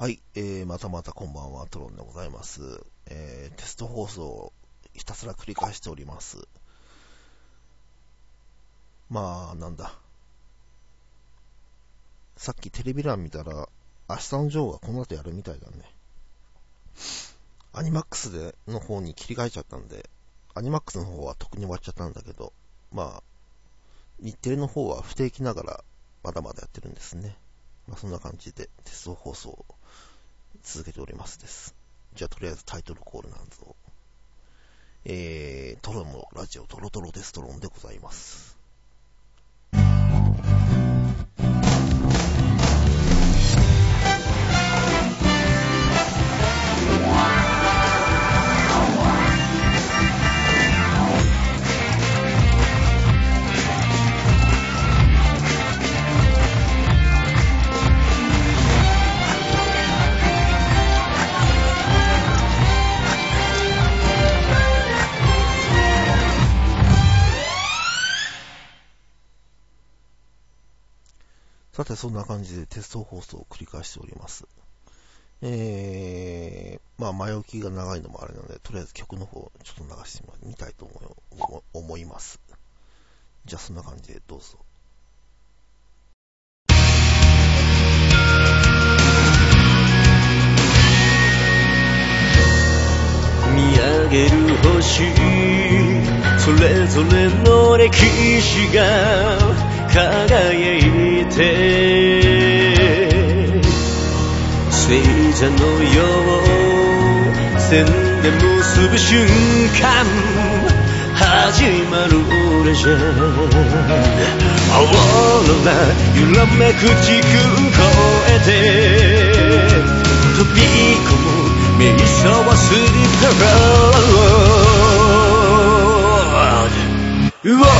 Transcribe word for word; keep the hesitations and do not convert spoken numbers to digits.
はい、えー、またまたこんばんは、トロンでございます。えー、テスト放送をひたすら繰り返しております。まあ、なんだ。さっきテレビ欄見たら、明日のジョーがこの後やるみたいだね。アニマックスでの方に切り替えちゃったんで、アニマックスの方は特に終わっちゃったんだけど、まあ、日テレの方は不定期ながらまだまだやってるんですね。まあそんな感じでテスト放送を続けておりますです。じゃあとりあえずタイトルコールなんぞ。えー、トロのラジオトロトロデストロンでございます。さて、そんな感じでテスト放送を繰り返しております。えー、まあ、前置きが長いのもあれなので、とりあえず曲の方、ちょっと流してみたいと思, 思います。じゃあ、そんな感じでどうぞ。 見上げる星、それぞれの歴史が輝いて星座のよう線で結ぶ瞬間始まる俺じゃ青空揺らめく時空越えて飛び込む瞑想はスリップロード